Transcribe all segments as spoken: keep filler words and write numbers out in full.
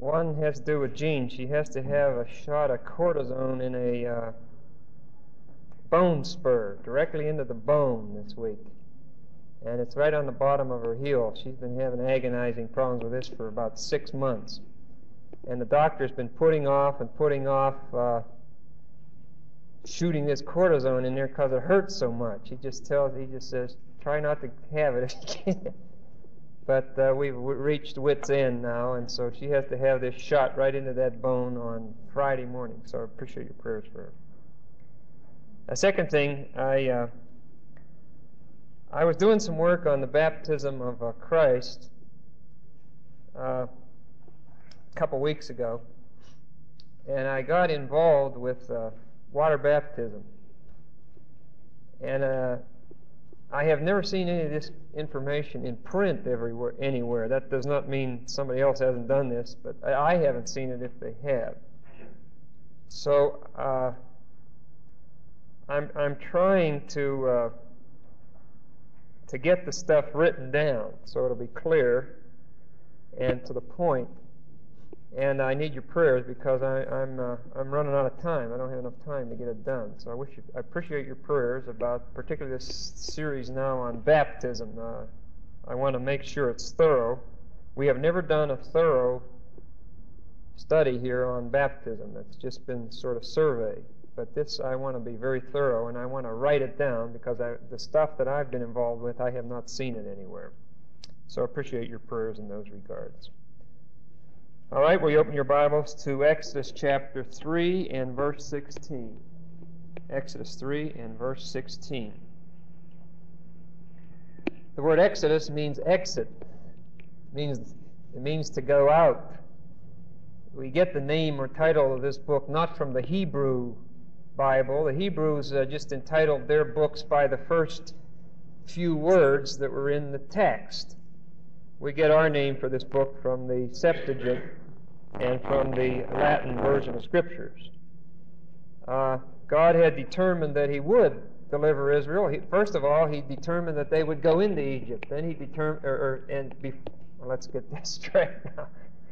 one has to do with Jean. She has to have a shot of cortisone in a uh, bone spur, directly into the bone this week. And it's right on the bottom of her heel. She's been having agonizing problems with this for about six months. And the doctor's been putting off and putting off uh, shooting this cortisone in there because it hurts so much. He just tells, he just says, try not to have it if you can. But uh, we've reached wit's end now, and so she has to have this shot right into that bone on Friday morning. So I appreciate your prayers for her. A second thing, I uh, I was doing some work on the baptism of uh, Christ uh, a couple weeks ago, and I got involved with uh, water baptism. And uh, I have never seen any of this information in print everywhere, anywhere. That does not mean somebody else hasn't done this, but I, I haven't seen it if they have. So uh, I'm I'm trying to uh, to get the stuff written down so it'll be clear and to the point. And I need your prayers because I, I'm uh, I'm running out of time. I don't have enough time to get it done. So I wish you, I appreciate your prayers about particularly this series now on baptism. Uh, I want to make sure it's thorough. We have never done a thorough study here on baptism. It's just been sort of survey. But this I want to be very thorough, and I want to write it down because I, the stuff that I've been involved with, I have not seen it anywhere. So I appreciate your prayers in those regards. All right, will you open your Bibles to Exodus chapter three and verse sixteen. Exodus three and verse sixteen. The word Exodus means exit. It means, it means to go out. We get the name or title of this book not from the Hebrew Bible. The Hebrews uh, just entitled their books by the first few words that were in the text. We get our name for this book from the Septuagint and from the Latin version of Scriptures. Uh, God had determined that He would deliver Israel. He, first of all, He determined that they would go into Egypt. Then He determined, or, or and be, well, let's get this straight now.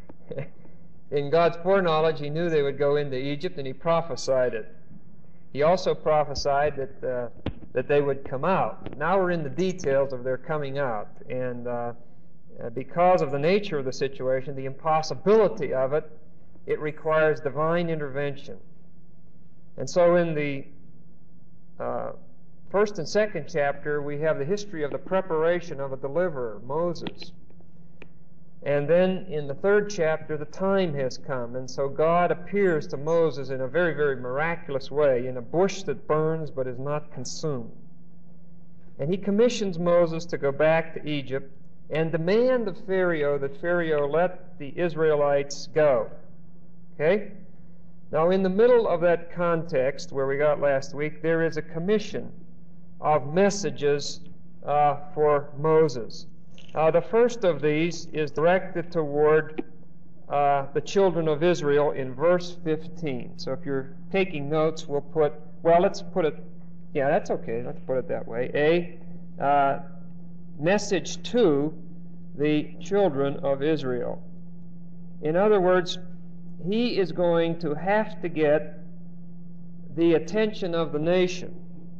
In God's foreknowledge, He knew they would go into Egypt, and He prophesied it. He also prophesied that uh, that they would come out. Now we're in the details of their coming out, and uh, Uh, because of the nature of the situation, the impossibility of it, it requires divine intervention. And so in the uh, first and second chapter, we have the history of the preparation of a deliverer, Moses. And then in the third chapter, the time has come. And so God appears to Moses in a very, very miraculous way, in a bush that burns but is not consumed. And He commissions Moses to go back to Egypt and demand of Pharaoh that Pharaoh let the Israelites go. Okay? Now, in the middle of that context where we got last week, there is a commission of messages uh, for Moses. Uh, the first of these is directed toward uh, the children of Israel in verse fifteen. So if you're taking notes, we'll put, well, let's put it, yeah, that's okay. Let's put it that way. A, uh, message to the children of Israel. In other words, he is going to have to get the attention of the nation.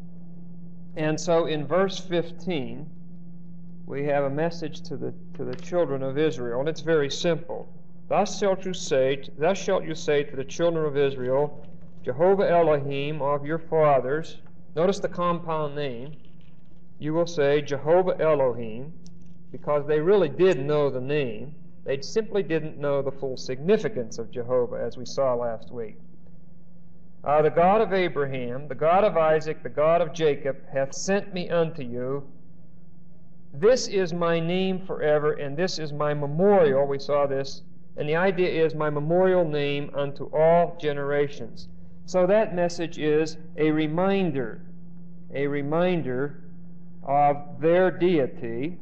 And so in verse fifteen, we have a message to the to the children of Israel, and it's very simple. Thus shalt you say, thus shalt you say to the children of Israel, Jehovah Elohim of your fathers. Notice the compound name. You will say Jehovah Elohim, because they really did know the name. They simply didn't know the full significance of Jehovah, as we saw last week. Uh, the God of Abraham, the God of Isaac, the God of Jacob, hath sent me unto you. This is my name forever, and this is my memorial. We saw this. And the idea is my memorial name unto all generations. So that message is a reminder, a reminder of their deity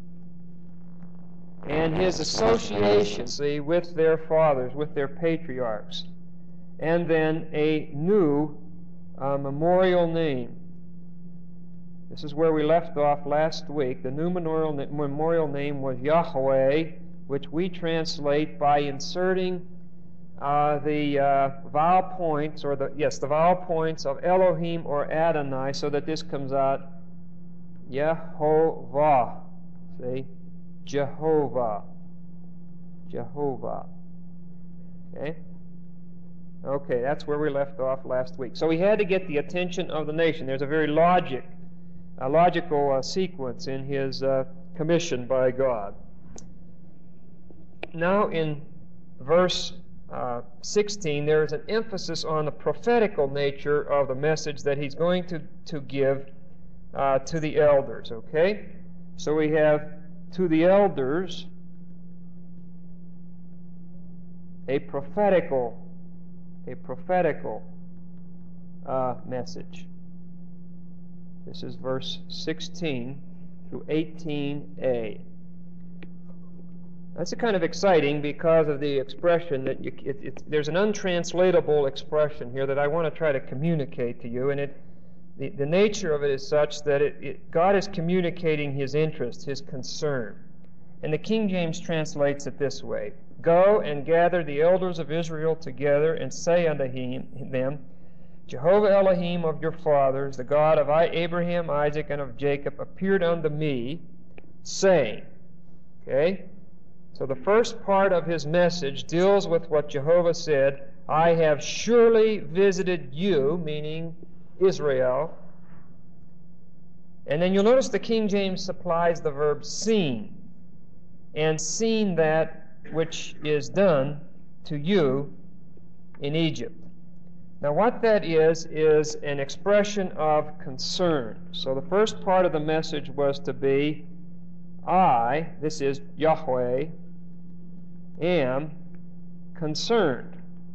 and His association, see, with their fathers, with their patriarchs. And then a new uh, memorial name. This is where we left off last week. The new memorial, memorial name was Yahweh which we translate by inserting uh, the uh, vowel points, or the, yes, the vowel points of Elohim or Adonai, so that this comes out Yehovah. See? Jehovah. Jehovah. Okay? Okay, that's where we left off last week. So he had to get the attention of the nation. There's a very logic, a logical uh, sequence in his uh, commission by God. Now in verse uh, sixteen, there is an emphasis on the prophetical nature of the message that he's going to, to give uh, to the elders. Okay? So we have to the elders a prophetical a prophetical uh, message. This is verse sixteen through eighteen a. That's a kind of exciting because of the expression that you, it, it, there's an untranslatable expression here that I want to try to communicate to you, and it the, the nature of it is such that it, it, God is communicating His interest, His concern. And the King James translates it this way: Go and gather the elders of Israel together, and say unto him, them, Jehovah Elohim of your fathers, the God of Abraham, Isaac, and of Jacob, appeared unto me, saying. Okay? So the first part of his message deals with what Jehovah said, I have surely visited you, meaning Israel. And then you'll notice the King James supplies the verb seen, and seen that which is done to you in Egypt. Now what that is, is an expression of concern. So the first part of the message was to be, I, this is Yahweh, am concerned.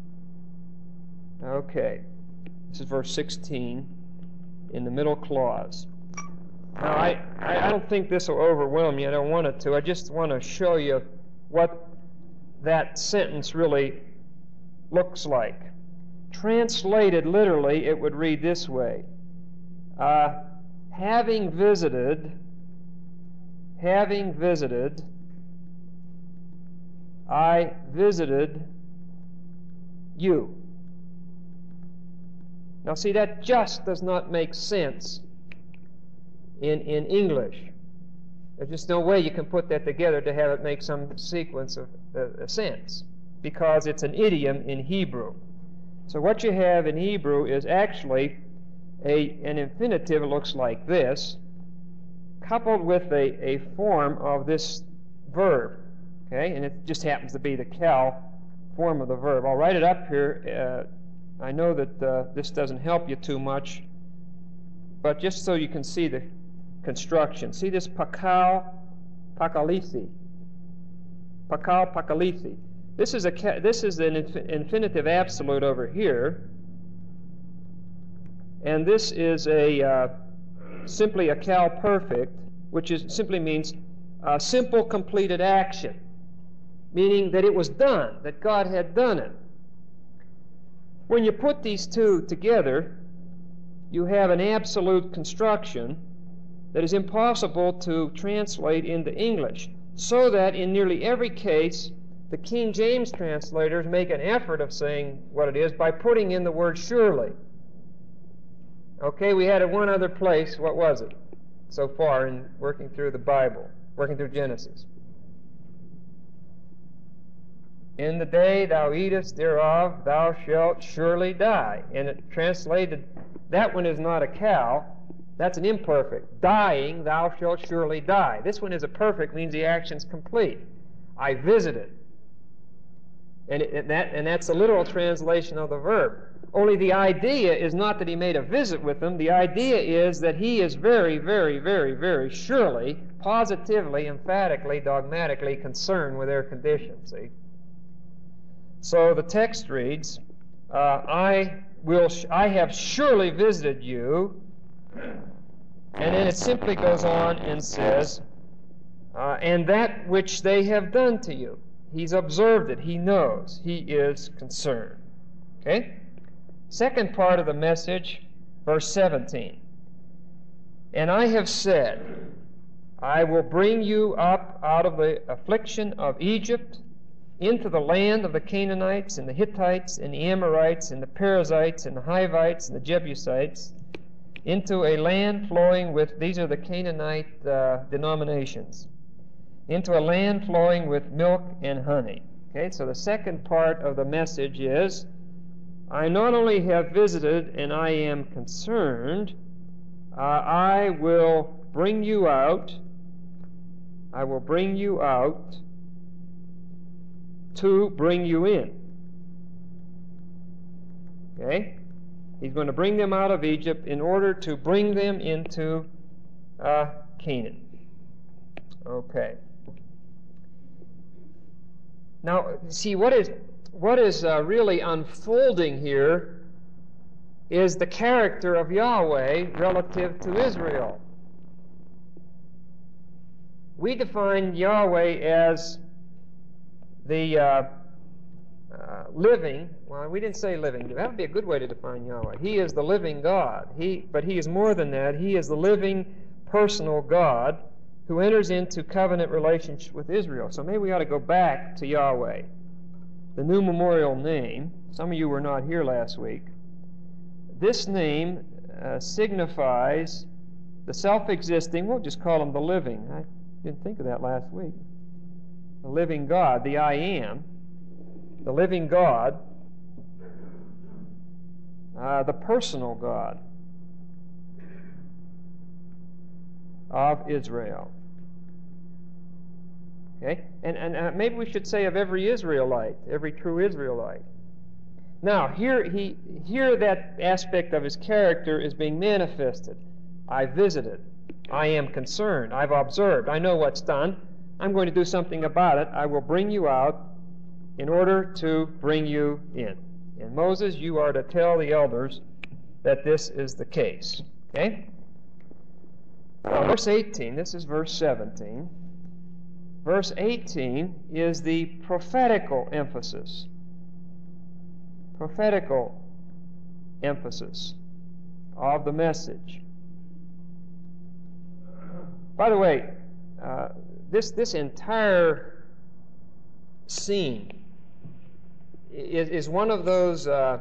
Okay, this is verse sixteen in the middle clause. Now I, I don't think this will overwhelm you. I don't want it to. I just want to show you what that sentence really looks like. Translated literally, it would read this way. Uh, having visited, having visited, I visited you. Now see, that just does not make sense in, in English. There's just no way you can put that together to have it make some sequence of uh, sense, because it's an idiom in Hebrew. So what you have in Hebrew is actually a, an infinitive that looks like this, coupled with a, a form of this verb. Okay, and it just happens to be the cal form of the verb. I'll write it up here. Uh, I know that uh, this doesn't help you too much, but just so you can see the construction. See this pakal pakalisi. Pakal pakalisi. This is a this is an infinitive absolute over here, and this is a uh, simply a cal perfect, which is simply means a simple completed action, meaning that it was done, that God had done it. When you put these two together, you have an absolute construction that is impossible to translate into English, so that in nearly every case, the King James translators make an effort of saying what it is by putting in the word surely. Okay, we had it one other place. What was it so far in working through the Bible, working through Genesis? In the day thou eatest thereof, thou shalt surely die. And it translated, that one is not a cal, that's an imperfect. Dying, thou shalt surely die. This one is a perfect, means the action's complete. I visited. And, it, and, that, and that's a literal translation of the verb. Only the idea is not that he made a visit with them. The idea is that he is very, very, very, very surely, positively, emphatically, dogmatically concerned with their condition, see? So the text reads, uh, I will, sh- I have surely visited you, and then it simply goes on and says, uh, and that which they have done to you. He's observed it. He knows. He is concerned. Okay? Second part of the message, verse seventeen. And I have said, I will bring you up out of the affliction of Egypt into the land of the Canaanites and the Hittites and the Amorites and the Perizzites and the Hivites and the Jebusites, into a land flowing with, these are the Canaanite uh, denominations, into a land flowing with milk and honey. Okay, so the second part of the message is, I not only have visited and I am concerned, uh, I will bring you out, I will bring you out to bring you in. Okay? He's going to bring them out of Egypt in order to bring them into uh, Canaan. Okay. Now, see, what is what is uh, really unfolding here is the character of Yahweh relative to Israel. We define Yahweh as the uh, uh, living, well, we didn't say living. That would be a good way to define Yahweh. He is the living God. He, but He is more than that. He is the living, personal God who enters into covenant relationship with Israel. So maybe we ought to go back to Yahweh, the new memorial name. Some of you were not here last week. This name uh, signifies the self-existing, we'll just call him the living. I didn't think of that last week. The living God, the I Am, the living God, uh, the personal God of Israel. Okay? And, and uh, maybe we should say of every Israelite, every true Israelite. Now, here, he, here that aspect of his character is being manifested. I visited. I am concerned. I've observed. I know what's done. I'm going to do something about it. I will bring you out in order to bring you in. And Moses, you are to tell the elders that this is the case. Okay? Now, verse eighteen, this is verse seventeen. Verse eighteen is the prophetical emphasis. Prophetical emphasis of the message. By the way, uh, this this entire scene is, is one of those uh,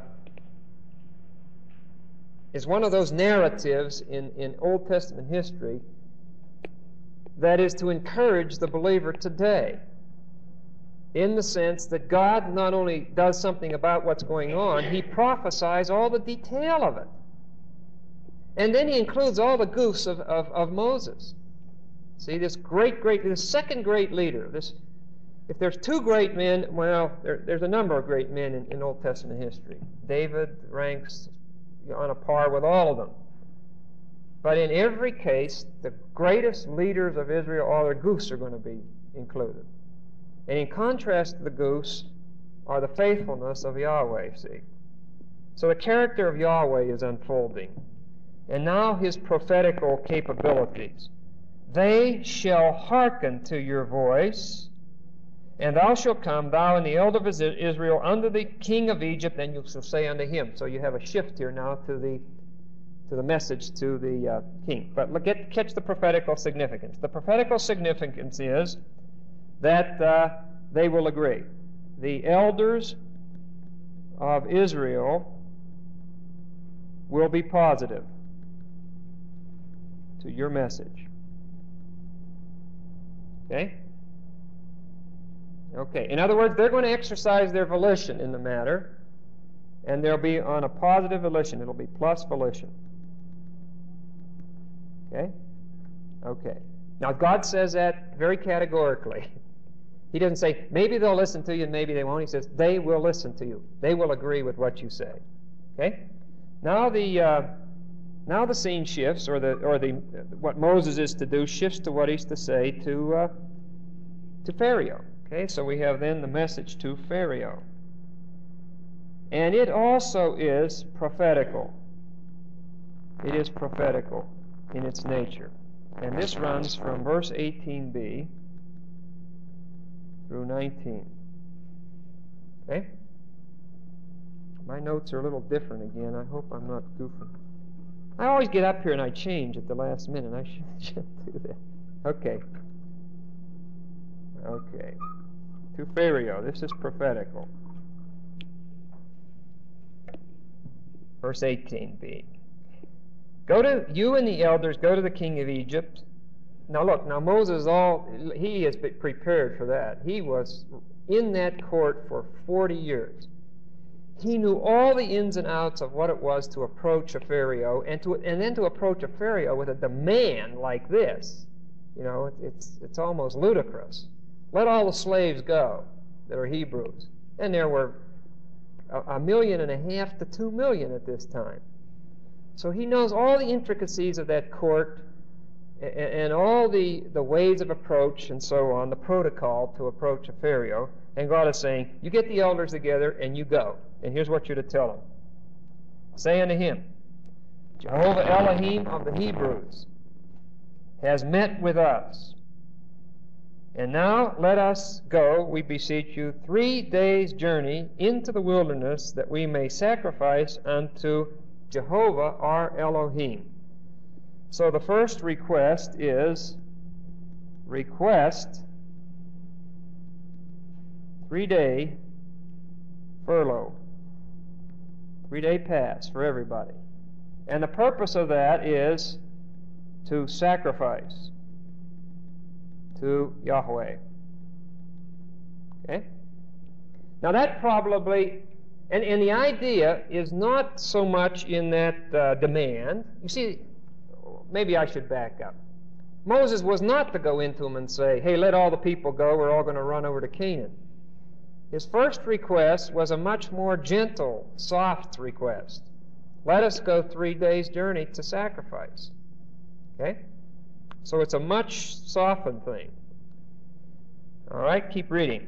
is one of those narratives in, in Old Testament history that is to encourage the believer today, in the sense that God not only does something about what's going on, He prophesies all the detail of it. And then He includes all the goofs of, of, of Moses. See, this great, great, this second great leader, this, if there's two great men, well, there, there's a number of great men in, in Old Testament history. David ranks on a par with all of them. But in every case, the greatest leaders of Israel, all their goofs are going to be included. And in contrast to the goofs are the faithfulness of Yahweh, see. So the character of Yahweh is unfolding. And now His prophetical capabilities. They shall hearken to your voice, and thou shalt come, thou and the elder of Israel, unto the king of Egypt, and you shall say unto him. So you have a shift here now to the to the message to the uh, king. But look at, catch the prophetical significance. The prophetical significance is that uh, they will agree. The elders of Israel will be positive to your message. Okay? Okay. In other words, they're going to exercise their volition in the matter, and they'll be on a positive volition. It'll be plus volition. Okay? Okay. Now, God says that very categorically. He doesn't say, maybe they'll listen to you and maybe they won't. He says, they will listen to you. They will agree with what you say. Okay? Now the uh, now the scene shifts, or the or the what Moses is to do shifts to what he's to say to uh, to Pharaoh. Okay? So we have then the message to Pharaoh. And it also is prophetical. It is prophetical in its nature. And this runs from verse eighteen b through nineteen. Okay? My notes are a little different again. I hope I'm not goofing. I always get up here and I change at the last minute. I shouldn't, shouldn't do that. Okay. Okay. To Pharaoh. This is prophetical. Verse eighteen b. Go to, you and the elders, go to the king of Egypt. Now look, now Moses, all he is prepared for that. He was in that court for forty years. He knew all the ins and outs of what it was to approach a Pharaoh, and to and then to approach a Pharaoh with a demand like this. You know, it, it's it's almost ludicrous. Let all the slaves go that are Hebrews. And there were a, a million and a half to two million at this time. So he knows all the intricacies of that court and, and all the, the ways of approach and so on, the protocol to approach a Pharaoh. And God is saying, you get the elders together and you go. And here's what you're to tell them. Say unto him, Jehovah Elohim of the Hebrews has met with us. And now let us go, we beseech you, three days' journey into the wilderness, that we may sacrifice unto Jehovah our Elohim. So the first request is, request three-day furlough, three-day pass for everybody. And the purpose of that is to sacrifice to Yahweh. Okay? Now that probably, and, and the idea is not so much in that uh, demand. You see, maybe I should back up. Moses was not to go into them and say, hey, let all the people go, we're all going to run over to Canaan. His first request was a much more gentle, soft request. Let us go three days' journey to sacrifice. Okay? So it's a much softened thing. All right, keep reading.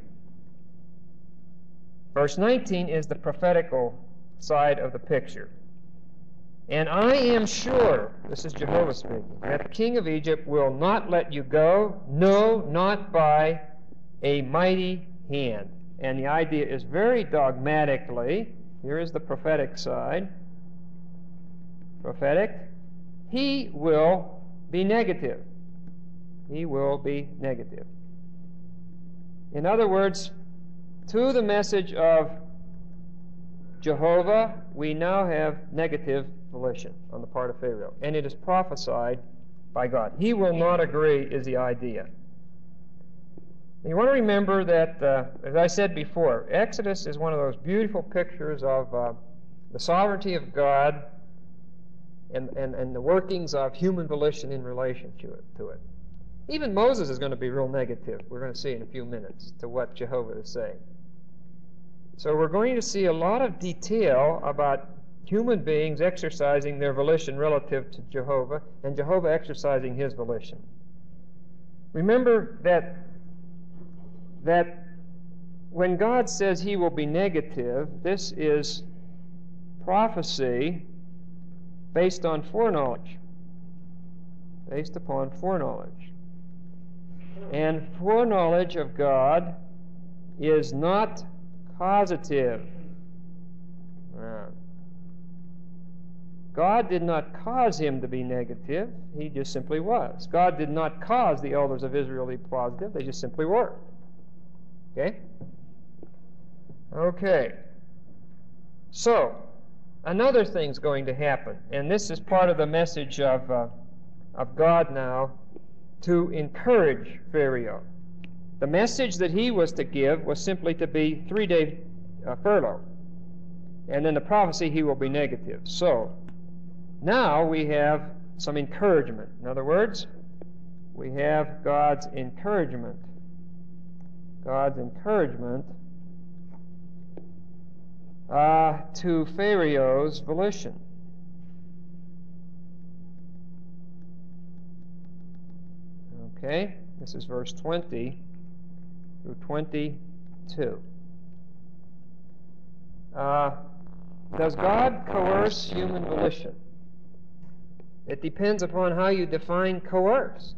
Verse nineteen is the prophetical side of the picture. And I am sure, this is Jehovah speaking, that the king of Egypt will not let you go, no, not by a mighty hand. And the idea is very dogmatically, here is the prophetic side, prophetic, he will be negative. He will be negative. In other words, to the message of Jehovah, we now have negative volition on the part of Pharaoh, and it is prophesied by God. He will not agree is the idea. You want to remember that, uh, as I said before, Exodus is one of those beautiful pictures of uh, the sovereignty of God and, and, and the workings of human volition in relation to it, to it. Even Moses is going to be real negative, we're going to see in a few minutes, to what Jehovah is saying. So we're going to see a lot of detail about human beings exercising their volition relative to Jehovah, and Jehovah exercising his volition. Remember that, that when God says he will be negative, this is prophecy based on foreknowledge. Based upon foreknowledge. And foreknowledge of God is not causative. Uh, God did not cause him to be negative. He just simply was. God did not cause the elders of Israel to be positive. They just simply were. Okay? Okay. So, another thing's going to happen, and this is part of the message of, uh, of God now, to encourage Pharaoh. The message that he was to give was simply to be three-day uh, furlough. And then the prophecy, he will be negative. So, now we have some encouragement. In other words, we have God's encouragement. God's encouragement uh, to Pharaoh's volition. Okay, this is verse twenty through twenty-two. Uh, does God coerce human volition? It depends upon how you define coerce.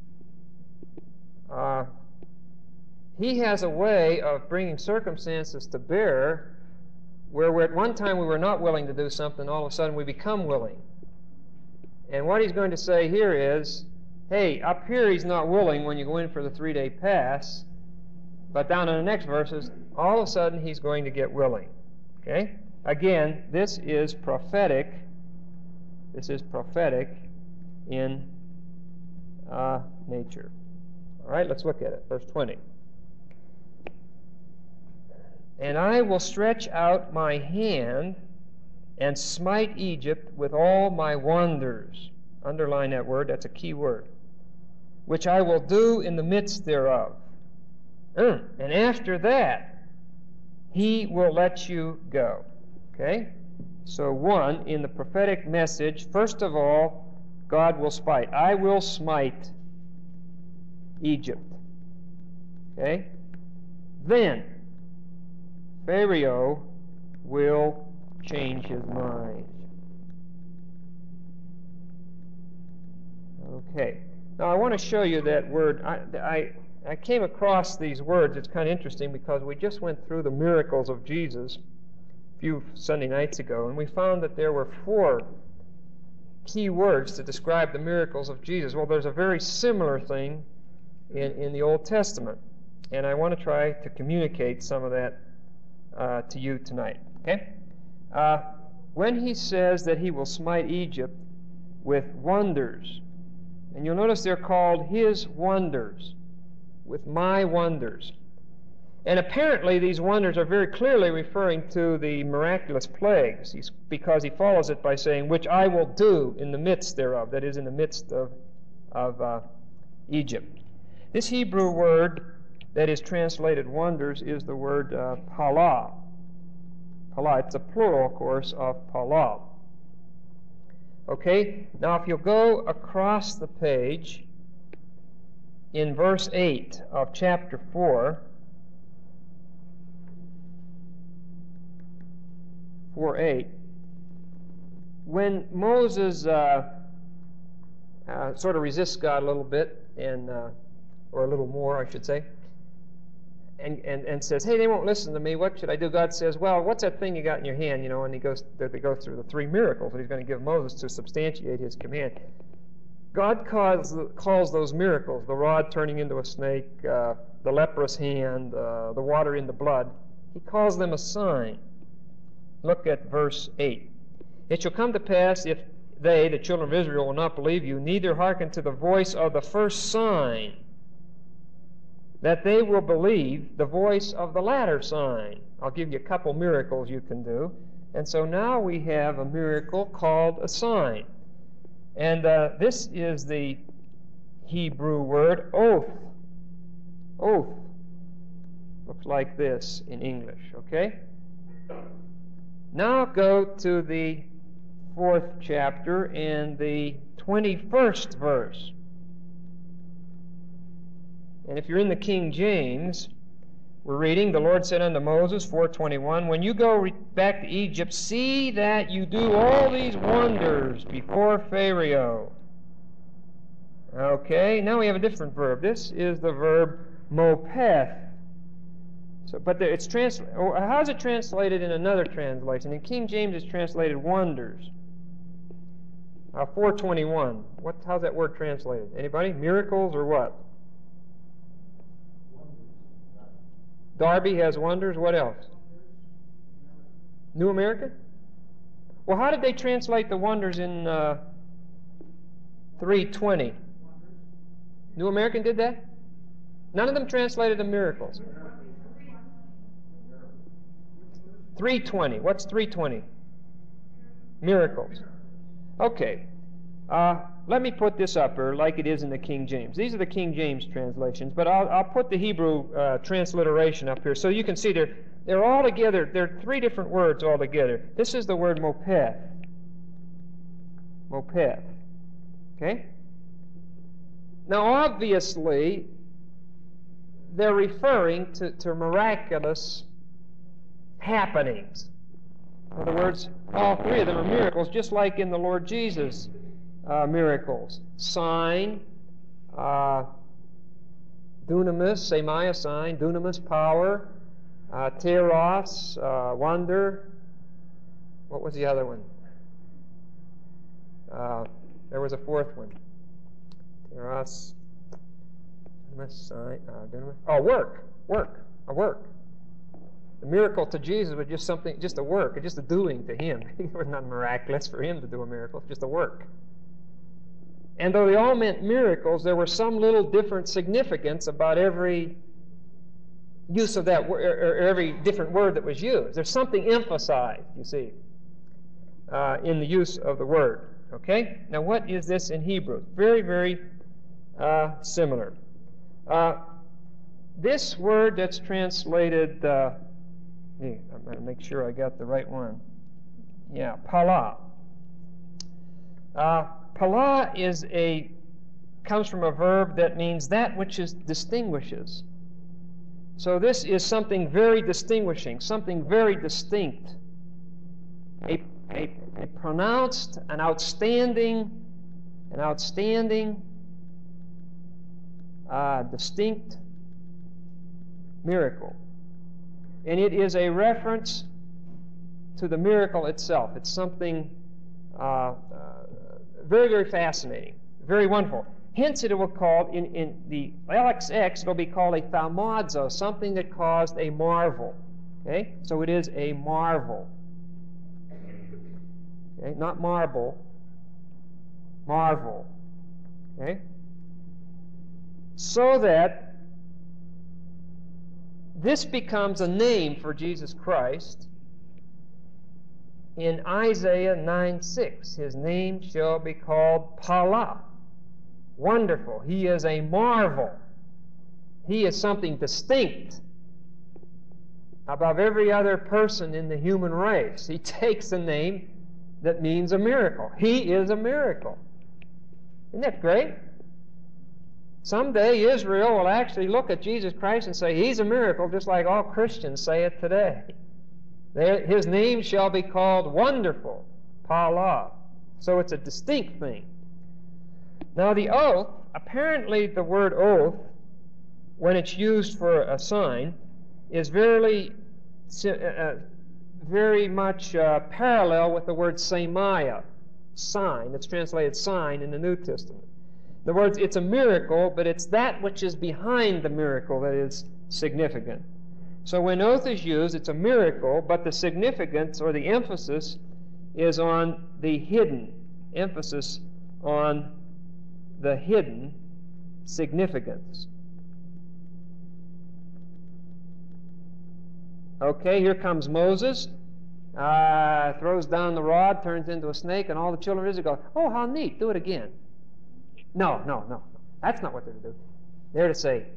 Uh, he has a way of bringing circumstances to bear where we're, at one time we were not willing to do something, all of a sudden we become willing. And what he's going to say here is, hey, up here he's not willing when you go in for the three-day pass, but down in the next verses, all of a sudden he's going to get willing. Okay? Again, this is prophetic. This is prophetic in uh, nature. All right, let's look at it. Verse twenty. And I will stretch out my hand and smite Egypt with all my wonders. Underline that word, that's a key word. Which I will do in the midst thereof. Mm. And after that, he will let you go. Okay? So one, in the prophetic message, first of all, God will smite. I will smite Egypt. Okay? Then, Pharaoh will change his mind. Okay. Now I want to show you that word. I, I, I came across these words. It's kind of interesting because we just went through the miracles of Jesus a few Sunday nights ago, and we found that there were four key words to describe the miracles of Jesus. Well, there's a very similar thing in, in the Old Testament, and I want to try to communicate some of that uh, to you tonight. Okay? Uh, when he says that he will smite Egypt with wonders, and you'll notice they're called his wonders, with my wonders. And apparently these wonders are very clearly referring to the miraculous plagues, He's, because he follows it by saying, which I will do in the midst thereof, that is, in the midst of, of uh, Egypt. This Hebrew word that is translated wonders is the word uh, pala. Pala, it's a plural, of course, of pala. Okay, now if you'll go across the page in verse eight of chapter four, four eight, when Moses uh, uh, sort of resists God a little bit, and uh, or a little more, I should say, and, and, and says, hey, they won't listen to me, what should I do? God says, well, what's that thing you got in your hand? You know, and he goes, they go through the three miracles that he's going to give Moses to substantiate his command. God calls, calls those miracles, the rod turning into a snake, uh, the leprous hand, uh, the water into blood, he calls them a sign. Look at verse eight. It shall come to pass, if they, the children of Israel, will not believe you, neither hearken to the voice of the first sign, that they will believe the voice of the latter sign. I'll give you a couple miracles you can do. And so now we have a miracle called a sign. And uh, this is the Hebrew word oath. Oath. Looks like this in English, okay? Now go to the fourth chapter and the twenty-first verse. And if you're in the King James, we're reading, the Lord said unto Moses, four twenty-one, when you go re- back to Egypt, see that you do all these wonders before Pharaoh. Okay, now we have a different verb. This is the verb mopeth. So, but there, it's trans- how is it translated in another translation? In King James, it's translated wonders. Uh, four twenty-one. What? How's that word translated? Anybody? Miracles or what? Darby has wonders. What else? New American? Well, how did they translate the wonders in uh, three twenty? New American did that? None of them translated the miracles. three twenty. What's three twenty? Miracles. Okay. Uh, let me put this up here like it is in the King James. These are the King James translations, but I'll, I'll put the Hebrew uh, transliteration up here so you can see they're, they're all together. They're three different words all together. This is the word mopeth. Mopeth. Okay? Now, obviously, they're referring to, to miraculous happenings. In other words, all three of them are miracles, just like in the Lord Jesus' uh, miracles. Sign, uh, dunamis, semai, sign, dunamis, power, uh, teros, uh, wonder. What was the other one? Uh, there was a fourth one. Us. Oh, work. Work. A work. The miracle to Jesus was just something, just a work, just a doing to him. It was not miraculous for him to do a miracle, just a work. And though they all meant miracles, there was some little different significance about every use of that word, or every different word that was used. There's something emphasized, you see, uh, in the use of the word. Okay? Now, what is this in Hebrew? Very, very uh, similar. Uh, this word that's translated, uh, hey, I'm going to make sure I got the right one. Yeah, pala. Uh, pala is a comes from a verb that means that which is distinguishes. So this is something very distinguishing, something very distinct, a, a, a pronounced, an outstanding, an outstanding, uh, distinct miracle. And it is a reference to the miracle itself. It's something uh, uh, very, very fascinating, very wonderful. Hence, it will be called, in, in the L X X, it will be called a thaumazo, something that caused a marvel. Okay? So it is a marvel. Okay? Not marble, marvel. Okay? So that this becomes a name for Jesus Christ in Isaiah nine six. His name shall be called Pala. Wonderful. He is a marvel. He is something distinct above every other person in the human race. He takes a name that means a miracle. He is a miracle. Isn't that great? Someday Israel will actually look at Jesus Christ and say, He's a miracle, just like all Christians say it today. His name shall be called Wonderful, Pala. So it's a distinct thing. Now the oath, apparently the word oath, when it's used for a sign, is very, uh, very much uh, parallel with the word semaya, sign. It's translated sign in the New Testament. In other words, it's a miracle, but it's that which is behind the miracle that is significant. So when oath is used, it's a miracle, but the significance or the emphasis is on the hidden, emphasis on the hidden significance. Okay, here comes Moses, uh, throws down the rod, turns into a snake, and all the children of Israel go, oh, how neat, do it again. No, no, no, that's not what they're to do. They're to say,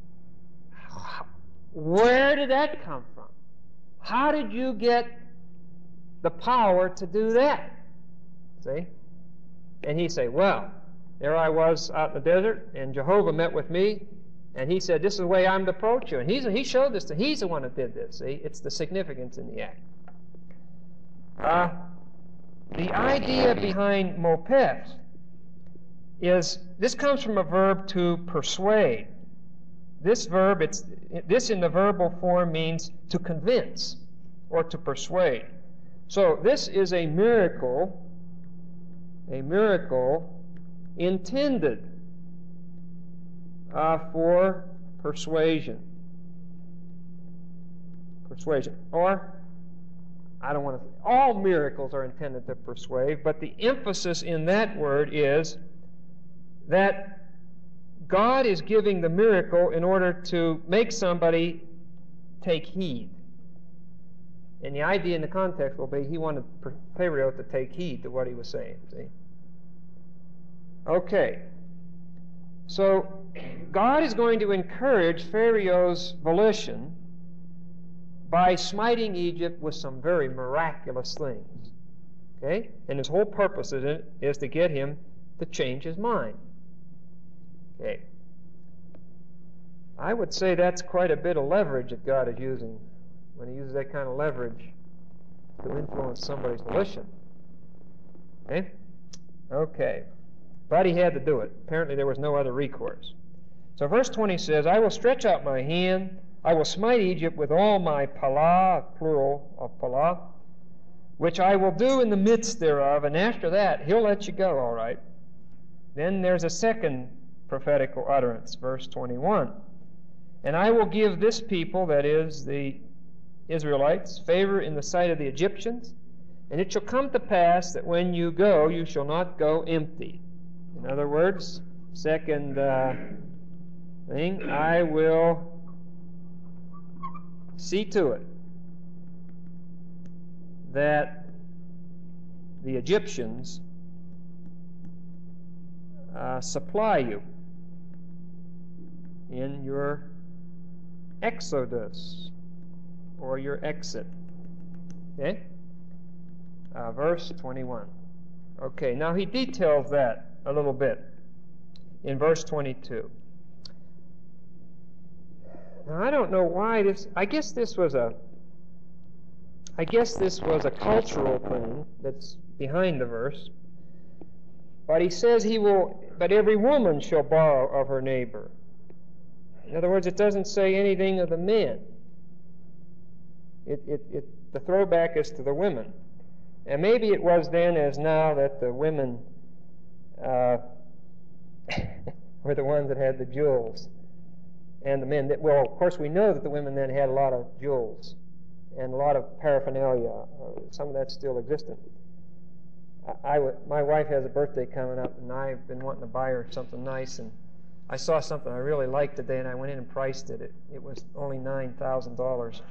where did that come from? How did you get the power to do that? See? And he say, well, there I was out in the desert, and Jehovah met with me, and he said, this is the way I'm to approach you. And he's, he showed this to, he's the one that did this. See? It's the significance in the act. Uh, the idea behind mopeth is, this comes from a verb to persuade. This verb, it's, this in the verbal form means to convince or to persuade. So this is a miracle, a miracle intended uh, for persuasion. Persuasion. Or, I don't want to, all miracles are intended to persuade, but the emphasis in that word is that God is giving the miracle in order to make somebody take heed. And the idea in the context will be he wanted Pharaoh to take heed to what he was saying. See? Okay. So God is going to encourage Pharaoh's volition by smiting Egypt with some very miraculous things. Okay? And his whole purpose in it is to get him to change his mind. Okay. I would say that's quite a bit of leverage that God is using when he uses that kind of leverage to influence somebody's volition. Okay? Okay. But he had to do it. Apparently there was no other recourse. So verse twenty says, I will stretch out my hand, I will smite Egypt with all my pala, plural of pala, which I will do in the midst thereof, and after that, he'll let you go, all right. Then there's a second prophetical utterance. Verse twenty-one. And I will give this people, that is, the Israelites, favor in the sight of the Egyptians, and it shall come to pass that when you go, you shall not go empty. In other words, second uh, thing, I will see to it that the Egyptians uh, supply you in your exodus or your exit. Okay? Uh, verse twenty-one. Okay, now he details that a little bit in verse twenty-two. Now I don't know why this, I guess this was a I guess this was a cultural thing that's behind the verse. But he says he will, but every woman shall borrow of her neighbor. In other words, it doesn't say anything of the men. It, it, it, the throwback is to the women. And maybe it was then as now that the women uh, were the ones that had the jewels. And the men, that, well, of course we know that the women then had a lot of jewels and a lot of paraphernalia. Uh, some of that's still existent. I, I w- my wife has a birthday coming up, and I've been wanting to buy her something nice, and I saw something I really liked today, and I went in and priced it. It, it was only nine thousand dollars.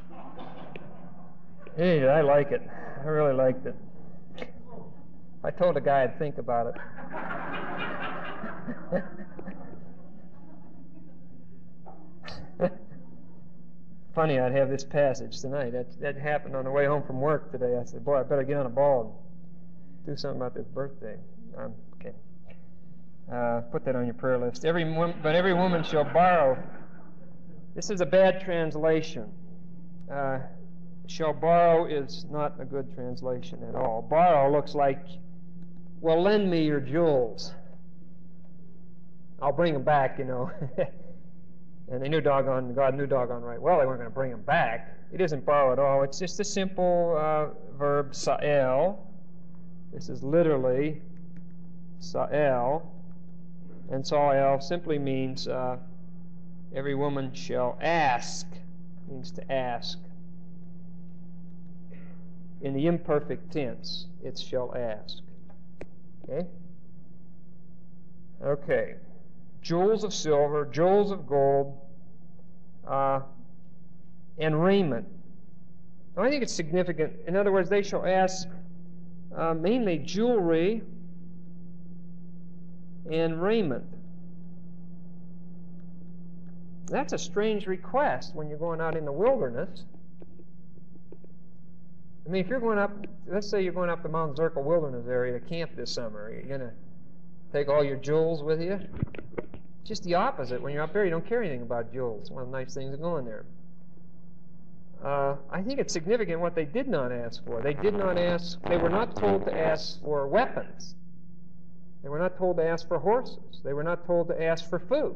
Hey, I like it. I really liked it. I told the guy I'd think about it. Funny, I'd have this passage tonight. That, that happened on the way home from work today. I said, boy, I better get on a ball and do something about this birthday. Um, okay. Uh, put that on your prayer list. Every woman, but every woman shall borrow. This is a bad translation. Uh, shall borrow is not a good translation at all. Borrow looks like, well, lend me your jewels. I'll bring them back, you know. And they knew doggone, God knew doggone right well they weren't going to bring them back. It isn't borrow at all. It's just a simple uh, verb, sa'el. This is literally sa'el. And sa'el simply means uh, every woman shall ask. Means to ask. In the imperfect tense, it shall ask. Okay? Okay. Jewels of silver, jewels of gold, uh, and raiment. Now, I think it's significant. In other words, they shall ask uh, mainly jewelry and raiment. That's a strange request when you're going out in the wilderness. I mean, if you're going up, let's say you're going up the Mount Zirkle Wilderness area to camp this summer, you're going to take all your jewels with you? Just the opposite. When you're up there, you don't care anything about jewels. It's one of the nice things of going there. Uh, I think it's significant what they did not ask for. They did not ask, they were not told to ask for weapons. They were not told to ask for horses. They were not told to ask for food.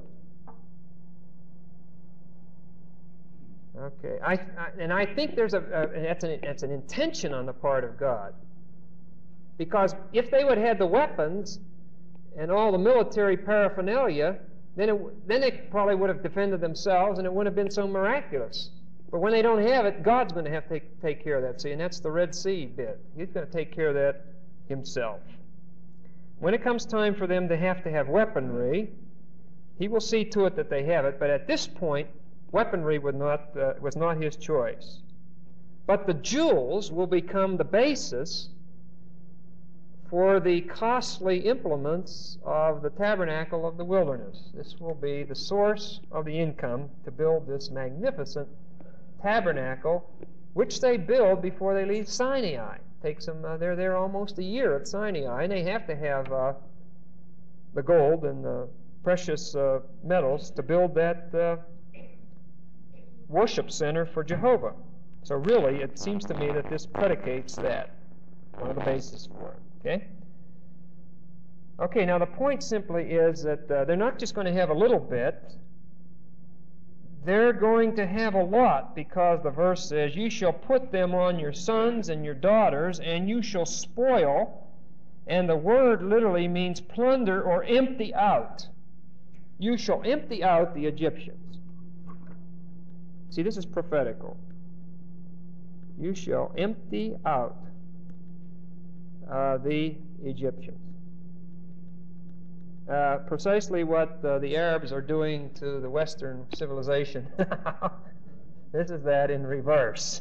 Okay, I, I, and I think there's a, a that's, an, that's an intention on the part of God. Because if they would have had the weapons and all the military paraphernalia, then it, then they probably would have defended themselves, and it wouldn't have been so miraculous. But when they don't have it, God's going to have to take, take care of that. See, and that's the Red Sea bit. He's going to take care of that himself. When it comes time for them to have to have weaponry, he will see to it that they have it. But at this point, weaponry would not, uh, was not his choice. But the jewels will become the basis for the costly implements of the tabernacle of the wilderness. This will be the source of the income to build this magnificent tabernacle, which they build before they leave Sinai. Takes them, uh, they're there almost a year at Sinai, and they have to have uh, the gold and the precious uh, metals to build that uh, worship center for Jehovah. So really, it seems to me that this predicates that, one of the bases for it. Okay? Okay, now the point simply is that uh, they're not just going to have a little bit. They're going to have a lot, because the verse says, "You shall put them on your sons and your daughters, and you shall spoil." And the word literally means plunder or empty out. You shall empty out the Egyptians. See, this is prophetical. You shall empty out uh, the Egyptians. Uh, precisely what uh, the Arabs are doing to the Western civilization. This is that in reverse.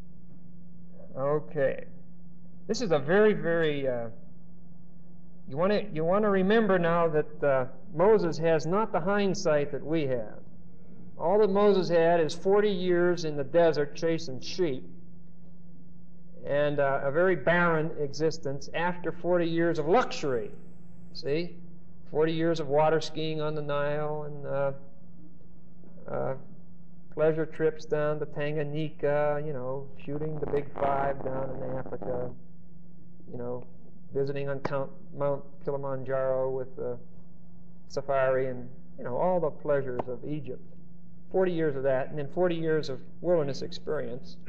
Okay. This is a very, very... Uh, you want to you want to remember now that uh, Moses has not the hindsight that we have. All that Moses had is forty years in the desert chasing sheep, and uh, a very barren existence after forty years of luxury. See? forty years of water skiing on the Nile and uh, uh, pleasure trips down to Tanganyika, you know, shooting the Big Five down in Africa, you know, visiting on Count, Mount Kilimanjaro with the safari and, you know, all the pleasures of Egypt. forty years of that, and then forty years of wilderness experience.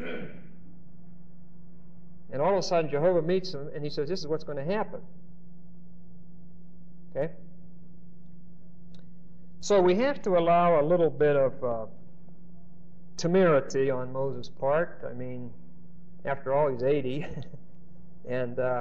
And all of a sudden, Jehovah meets him, and he says, this is what's going to happen. Okay? So we have to allow a little bit of uh, temerity on Moses' part. I mean, after all, he's eighty. and uh,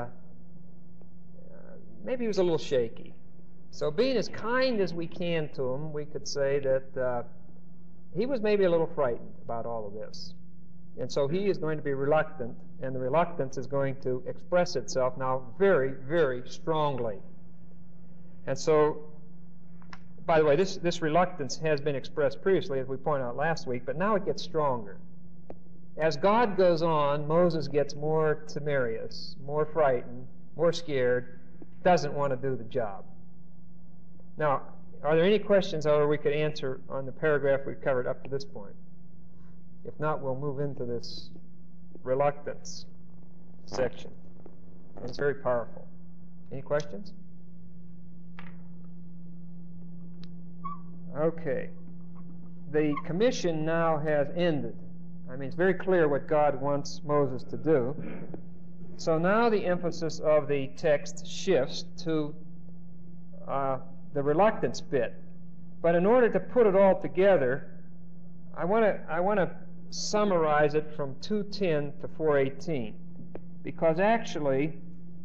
maybe he was a little shaky. So being as kind as we can to him, we could say that uh, he was maybe a little frightened about all of this. And so he is going to be reluctant, and the reluctance is going to express itself now very, very strongly. And so, by the way, this, this reluctance has been expressed previously, as we pointed out last week, but now it gets stronger. As God goes on, Moses gets more temerarious, more frightened, more scared, doesn't want to do the job. Now, are there any questions, however, we could answer on the paragraph we've covered up to this point? If not, we'll move into this reluctance section. It's very powerful. Any questions? Okay. The commission now has ended. I mean, it's very clear what God wants Moses to do. So now the emphasis of the text shifts to uh, the reluctance bit. But in order to put it all together, I want to I want to summarize it from two ten to four eighteen, because actually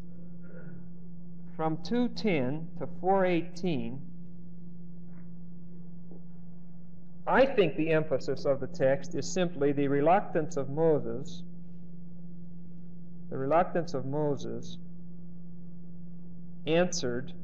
from two ten to four eighteen, I think the emphasis of the text is simply the reluctance of Moses, the reluctance of Moses answered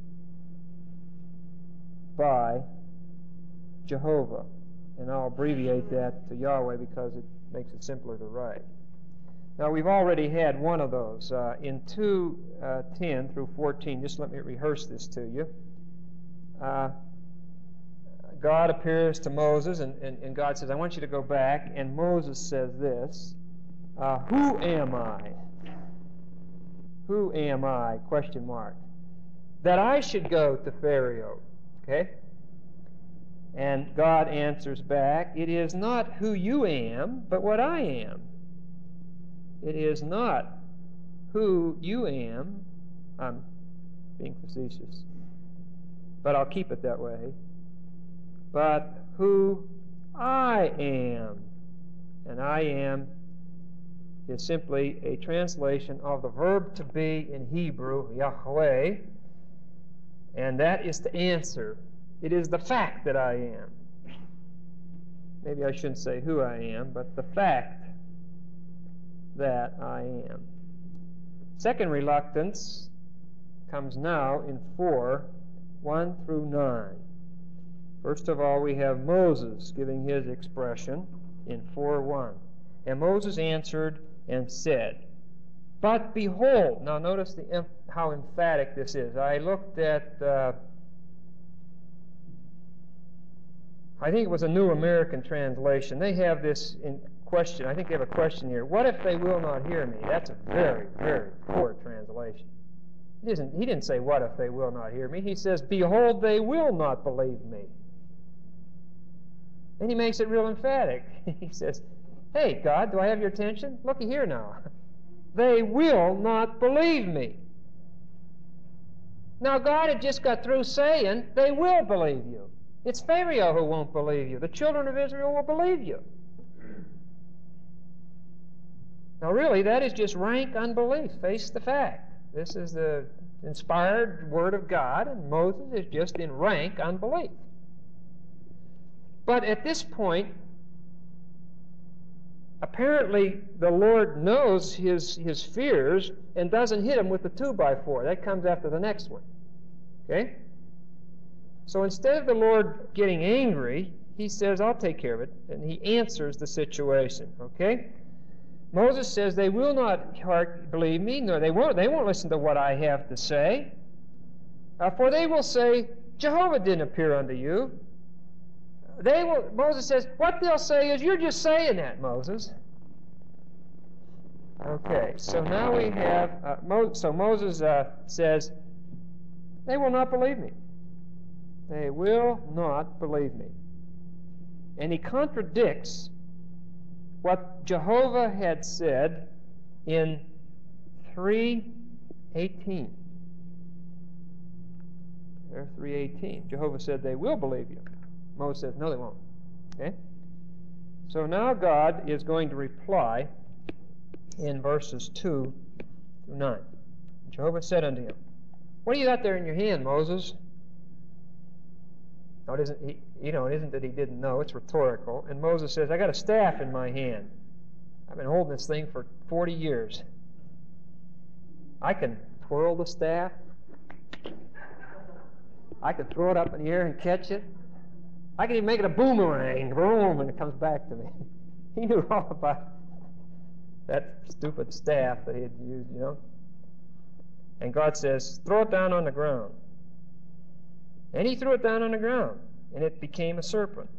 by Jehovah. And I'll abbreviate that to Yahweh because it makes it simpler to write. Now, we've already had one of those. Uh, in two ten through fourteen, just let me rehearse this to you. Uh, God appears to Moses, and, and, and God says, I want you to go back. And Moses says this, uh, who am I? Who am I? Question mark. That I should go to Pharaoh. Okay? And God answers back, it is not who you am, but what I am. It is not who you am. I'm being facetious, but I'll keep it that way. But who I am. And I am is simply a translation of the verb to be in Hebrew, Yahweh, and that is to answer. It is the fact that I am. Maybe I shouldn't say who I am, but the fact that I am. Second reluctance comes now in four, one through nine. First of all, we have Moses giving his expression in four one. And Moses answered and said, but behold, now notice the, how emphatic this is. I looked at, uh, I think it was a New American Translation. They have this in question. I think they have a question here. What if they will not hear me? That's a very, very poor translation. He didn't, he didn't say, what if they will not hear me? He says, behold, they will not believe me. And he makes it real emphatic. He says, hey, God, do I have your attention? Looky here now. They will not believe me. Now, God had just got through saying, they will believe you. It's Pharaoh who won't believe you. The children of Israel will believe you. Now, really, that is just rank unbelief. Face the fact. This is the inspired Word of God, and Moses is just in rank unbelief. But at this point, apparently the Lord knows his, his fears and doesn't hit him with the two by four. That comes after the next one. Okay? So instead of the Lord getting angry, he says, I'll take care of it. And he answers the situation. Okay? Moses says, they will not heart, believe me, nor they won't, they won't listen to what I have to say. Uh, for they will say, Jehovah didn't appear unto you. They will, Moses says, what they'll say is, you're just saying that, Moses. Okay, so now we have, uh, Mo, so Moses uh, says, they will not believe me. They will not believe me. And he contradicts what Jehovah had said in three eighteen. There, three eighteen. Jehovah said, they will believe you. Moses says, no, they won't. Okay? So now God is going to reply in verses two through nine. Jehovah said unto him, what do you got there in your hand, Moses? No, it isn't, he, you know, it isn't that he didn't know. It's rhetorical. And Moses says, I got a staff in my hand. I've been holding this thing for forty years. I can twirl the staff. I can throw it up in the air and catch it. I can even make it a boomerang, boom, and it comes back to me. He knew all about that stupid staff that he had used, you know. And God says, throw it down on the ground. And he threw it down on the ground, and it became a serpent.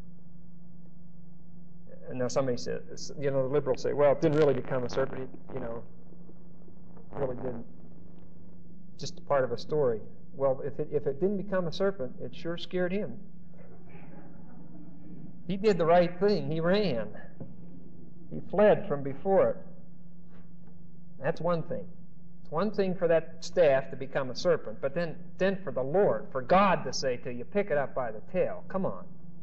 And now somebody says, you know, the liberals say, well, it didn't really become a serpent, it, you know, really didn't. Just part of a story. Well, if it, if it didn't become a serpent, it sure scared him. He did the right thing. He ran. He fled from before it. That's one thing. It's one thing for that staff to become a serpent, but then, then for the Lord, for God to say to you, pick it up by the tail. Come on.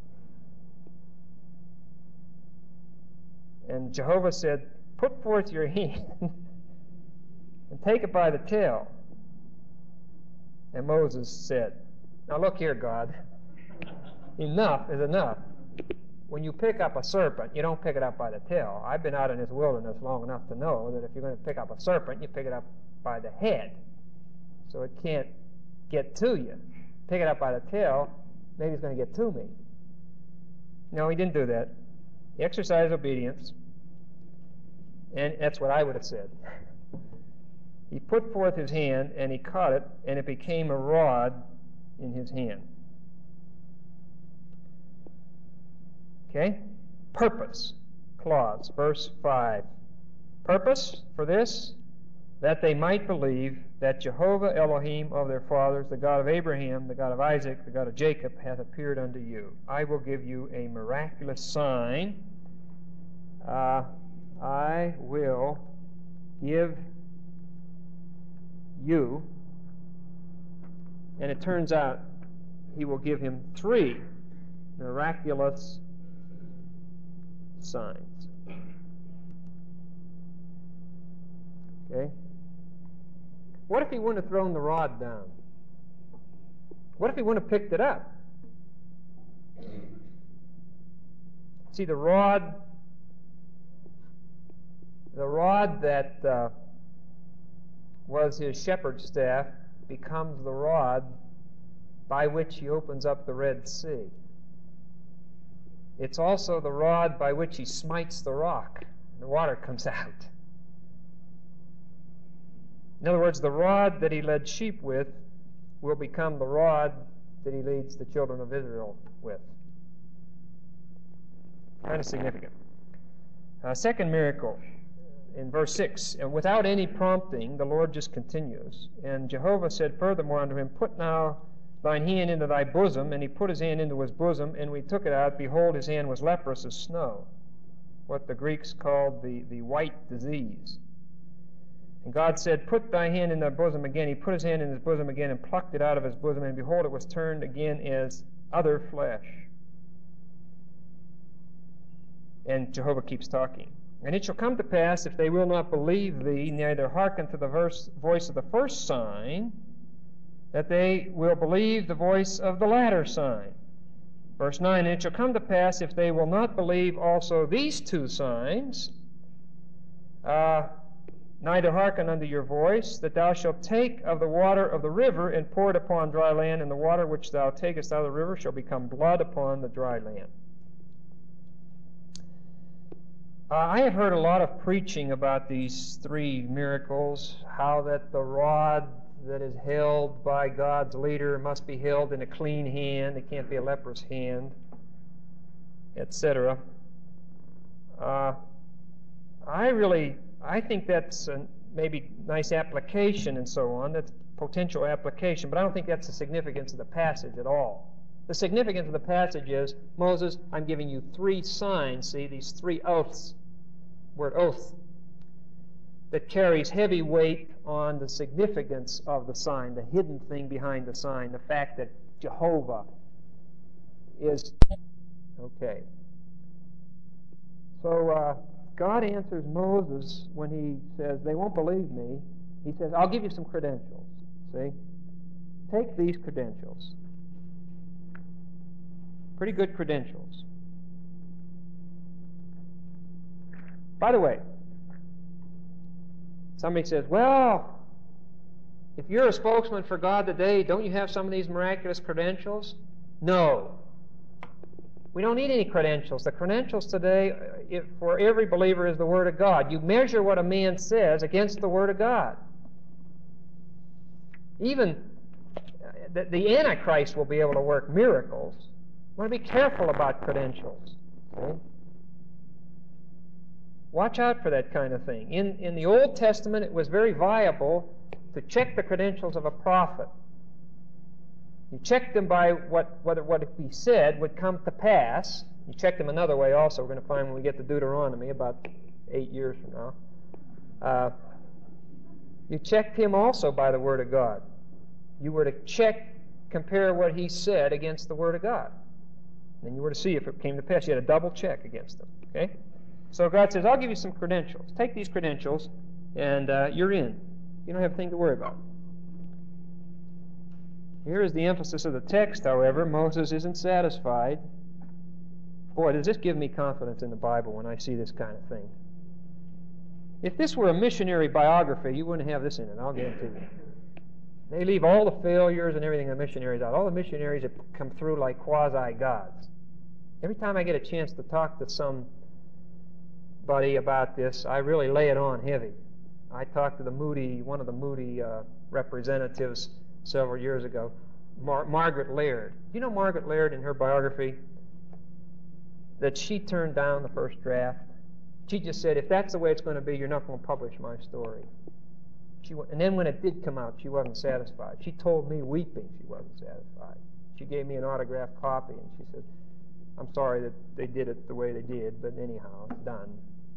And Jehovah said, put forth your hand and take it by the tail. And Moses said, now look here, God. Enough is enough. When you pick up a serpent, you don't pick it up by the tail. I've been out in this wilderness long enough to know that if you're going to pick up a serpent, you pick it up by the head, so it can't get to you. Pick it up by the tail, maybe it's going to get to me. No, he didn't do that. He exercised obedience, and that's what I would have said. He put forth his hand, and he caught it, and it became a rod in his hand. Okay? Purpose clause, verse five. Purpose for this, that they might believe that Jehovah Elohim of their fathers, the God of Abraham, the God of Isaac, the God of Jacob, hath appeared unto you. I will give you a miraculous sign. Uh, I will give you, and it turns out he will give him three miraculous signs. Okay? What if he wouldn't have thrown the rod down? What if he wouldn't have picked it up? See, the rod, the rod that uh, was his shepherd's staff becomes the rod by which he opens up the Red Sea. It's also the rod by which he smites the rock, and the water comes out. In other words, the rod that he led sheep with will become the rod that he leads the children of Israel with. Kind of significant. Uh, second miracle, in verse six, and without any prompting, the Lord just continues. And Jehovah said furthermore unto him, put now thine hand into thy bosom. And he put his hand into his bosom, and we took it out. Behold, his hand was leprous as snow, what the Greeks called the, the white disease. And God said, "Put thy hand in thy bosom again." He put his hand in his bosom again and plucked it out of his bosom, and behold, it was turned again as other flesh. And Jehovah keeps talking. "And it shall come to pass, if they will not believe thee, neither hearken to the verse, voice of the first sign, that they will believe the voice of the latter sign." Verse nine, "And it shall come to pass, if they will not believe also these two signs, uh, neither hearken unto your voice, that thou shalt take of the water of the river and pour it upon dry land, and the water which thou takest out of the river shall become blood upon the dry land." Uh, I have heard a lot of preaching about these three miracles, how that the rod that is held by God's leader must be held in a clean hand, it can't be a leprous hand, et cetera. Uh, I really, I think that's a maybe nice application and so on, that's potential application, but I don't think that's the significance of the passage at all. The significance of the passage is, Moses, I'm giving you three signs, see, these three oaths, word oath, that carries heavy weight on the significance of the sign, the hidden thing behind the sign, the fact that Jehovah is, okay. So uh, God answers Moses when he says, they won't believe me. He says, I'll give you some credentials, see? Take these credentials. Pretty good credentials. By the way, somebody says, well, if you're a spokesman for God today, don't you have some of these miraculous credentials? No. We don't need any credentials. The credentials today if, for every believer is the Word of God. You measure what a man says against the Word of God. Even the, the Antichrist will be able to work miracles. You want to be careful about credentials. Okay? Watch out for that kind of thing. In, in the Old Testament, it was very viable to check the credentials of a prophet. You checked them by what, whether what he said would come to pass. You checked them another way also. We're going to find when we get to Deuteronomy about eight years from now. Uh, you checked him also by the Word of God. You were to check, compare what he said against the Word of God. And you were to see if it came to pass. You had a double check against them. Okay? So God says, I'll give you some credentials. Take these credentials, and uh, you're in. You don't have a thing to worry about. Here is the emphasis of the text, however. Moses isn't satisfied. Boy, does this give me confidence in the Bible when I see this kind of thing. If this were a missionary biography, you wouldn't have this in it, I'll guarantee you. They leave all the failures and everything of the missionaries out. All the missionaries have come through like quasi-gods. Every time I get a chance to talk to somebody about this, I really lay it on heavy. I talked to the Moody, one of the Moody uh, representatives several years ago, Mar- Margaret Laird. Do you know Margaret Laird in her biography? That she turned down the first draft. She just said, if that's the way it's going to be, you're not going to publish my story. She w- and then when it did come out, she wasn't satisfied. She told me, weeping, she wasn't satisfied. She gave me an autographed copy, and she said, I'm sorry that they did it the way they did, but anyhow, it's done.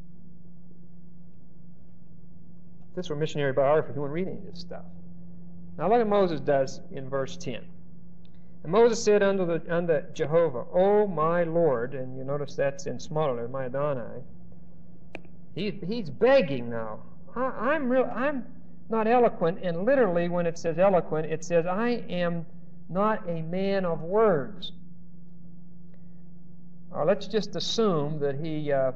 If this were missionary biography, who wouldn't read any of this stuff? Now look what Moses does in verse ten. And Moses said unto, the, unto Jehovah, O my Lord, and you notice that's in smaller, my Adonai. He, he's begging now. I, I'm real. I'm not eloquent, and literally when it says eloquent, it says I am not a man of words. Or let's just assume that he. Uh,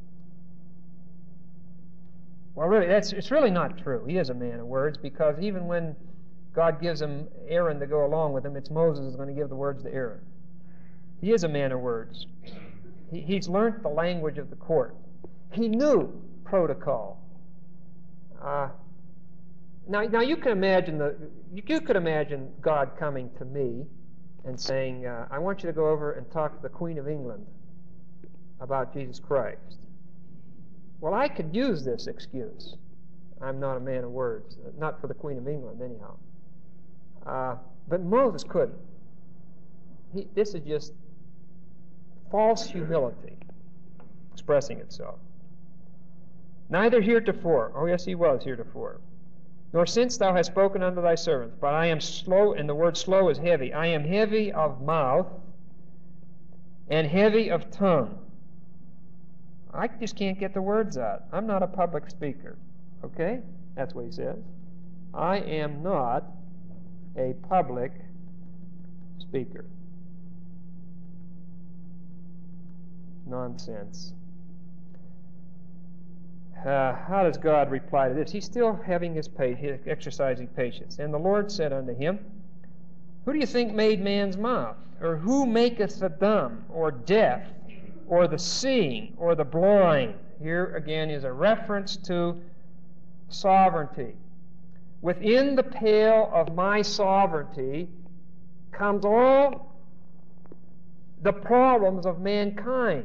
well, really, that's it's really not true. He is a man of words because even when God gives him Aaron to go along with him, it's Moses who's going to give the words to Aaron. He is a man of words. He, he's learned the language of the court. He knew protocol. Uh, now, now you can imagine the you, you could imagine God coming to me and saying, uh, "I want you to go over and talk to the Queen of England about Jesus Christ." Well, I could use this excuse. I'm not a man of words, not for the Queen of England, anyhow. Uh, but Moses couldn't. He, this is just false humility expressing itself. Neither heretofore, oh yes, he was heretofore, nor since thou hast spoken unto thy servants, but I am slow, and the word slow is heavy. I am heavy of mouth and heavy of tongue. I just can't get the words out. I'm not a public speaker. Okay? That's what he says. I am not a public speaker. Nonsense. Uh, how does God reply to this? He's still having his, pa- his exercising patience. And the Lord said unto him, Who do you think made man's mouth? Or who maketh the dumb, or deaf, or the seeing, or the blind? Here again is a reference to sovereignty. Within the pale of my sovereignty comes all the problems of mankind.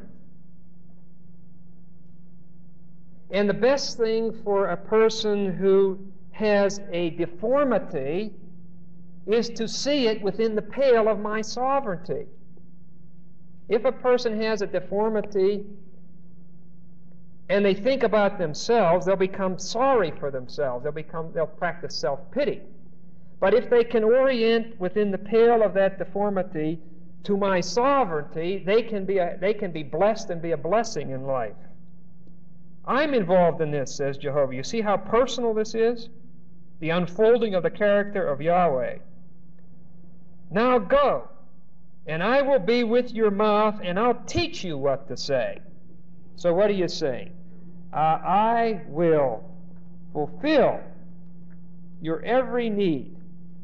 And the best thing for a person who has a deformity is to see it within the pale of my sovereignty. If a person has a deformity and they think about themselves, they'll become sorry for themselves. They'll become, they'll practice self-pity. But if they can orient within the pale of that deformity to my sovereignty, they can be a, they can be blessed and be a blessing in life. I'm involved in this, says Jehovah. You see how personal this is? The unfolding of the character of Yahweh. Now go, and I will be with your mouth, and I'll teach you what to say. So what are you saying? Uh, I will fulfill your every need.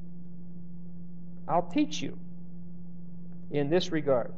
I'll teach you in this regard.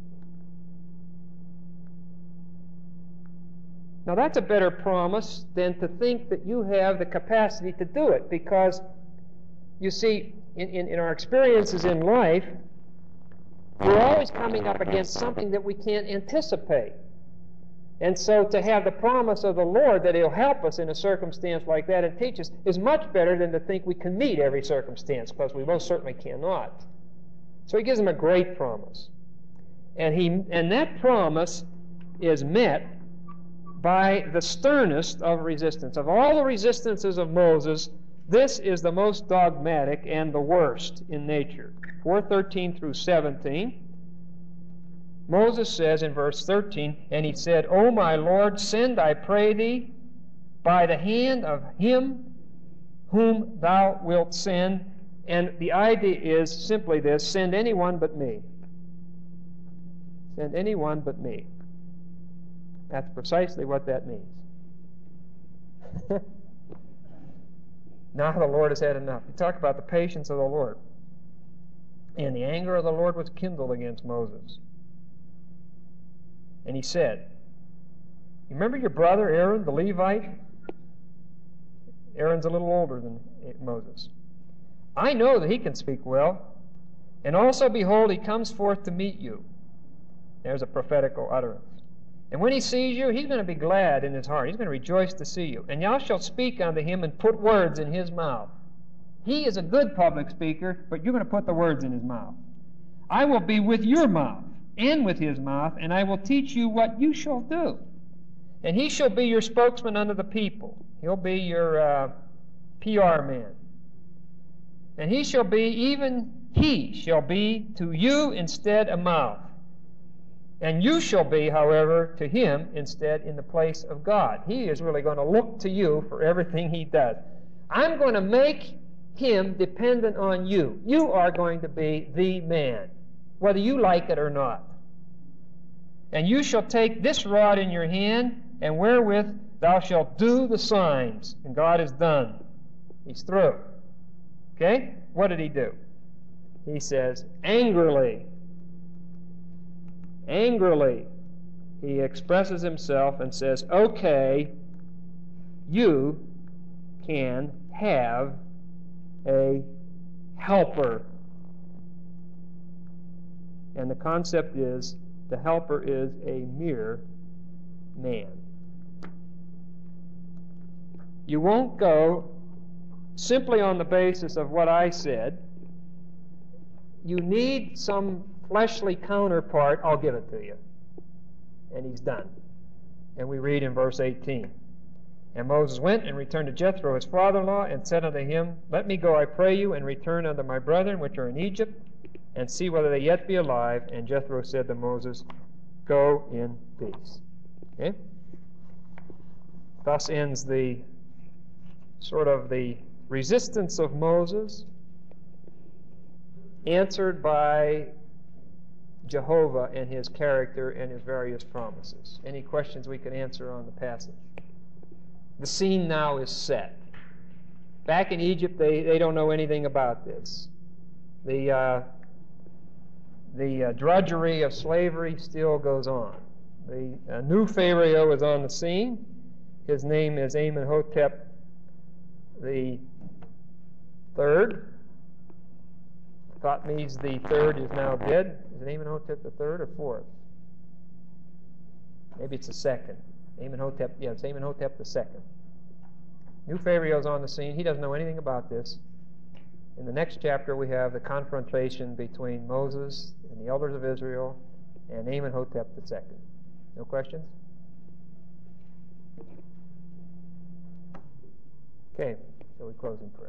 Now that's a better promise than to think that you have the capacity to do it, because you see, in, in, in our experiences in life, we're always coming up against something that we can't anticipate. And so to have the promise of the Lord that He'll help us in a circumstance like that and teach us is much better than to think we can meet every circumstance, because we most certainly cannot. So He gives them a great promise. And, he, and that promise is met by the sternest of resistance. Of all the resistances of Moses, this is the most dogmatic and the worst in nature. four thirteen through seventeen, Moses says in verse thirteen, And he said, O my Lord, send, I pray thee, by the hand of him whom thou wilt send. And the idea is simply this: send anyone but me. Send anyone but me. That's precisely what that means. Now the Lord has had enough. You talk about the patience of the Lord. And the anger of the Lord was kindled against Moses. And he said, You remember your brother Aaron, the Levite? Aaron's a little older than Moses. I know that he can speak well. And also, behold, he comes forth to meet you. There's a prophetical utterance. And when he sees you, he's going to be glad in his heart. He's going to rejoice to see you. And thou shalt speak unto him and put words in his mouth. He is a good public speaker, but you're going to put the words in his mouth. I will be with your mouth and with his mouth, and I will teach you what you shall do. And he shall be your spokesman unto the people. He'll be your uh, P R man. And he shall be, even he shall be to you instead a mouth. And you shall be, however, to him instead in the place of God. He is really going to look to you for everything he does. I'm going to make him dependent on you. You are going to be the man, whether you like it or not. And you shall take this rod in your hand, and wherewith thou shalt do the signs. And God is done. He's through. Okay? What did he do? He says, angrily. Angrily, he expresses himself and says, okay, you can have a helper. And the concept is, the helper is a mere man. You won't go simply on the basis of what I said. You need some fleshly counterpart. I'll give it to you. And he's done. And we read in verse eighteen, And Moses went and returned to Jethro his father-in-law, and said unto him, Let me go, I pray you, and return unto my brethren which are in Egypt, and see whether they yet be alive. And Jethro said to Moses, Go in peace. Okay? Thus ends the sort of the resistance of Moses, answered by Jehovah and his character and his various promises. Any questions we can answer on the passage? The scene now is set. Back in Egypt, they, they don't know anything about this. The, uh, the uh, drudgery of slavery still goes on. The uh, new Pharaoh is on the scene. His name is Amenhotep the third. Thutmose the third is now dead. Is it Amenhotep the third or fourth? Maybe it's the second. Amenhotep, yeah, it's Amenhotep the second. New Pharaoh's on the scene. He doesn't know anything about this. In the next chapter, we have the confrontation between Moses and the elders of Israel and Amenhotep the second. No questions? Okay, so we close in prayer.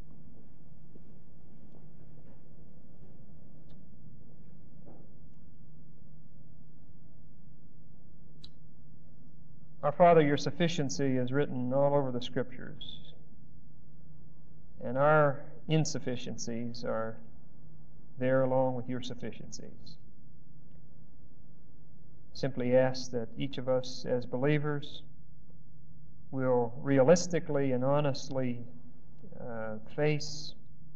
Our Father, your sufficiency is written all over the Scriptures, and our insufficiencies are there along with your sufficiencies. Simply ask that each of us as believers will realistically and honestly uh, face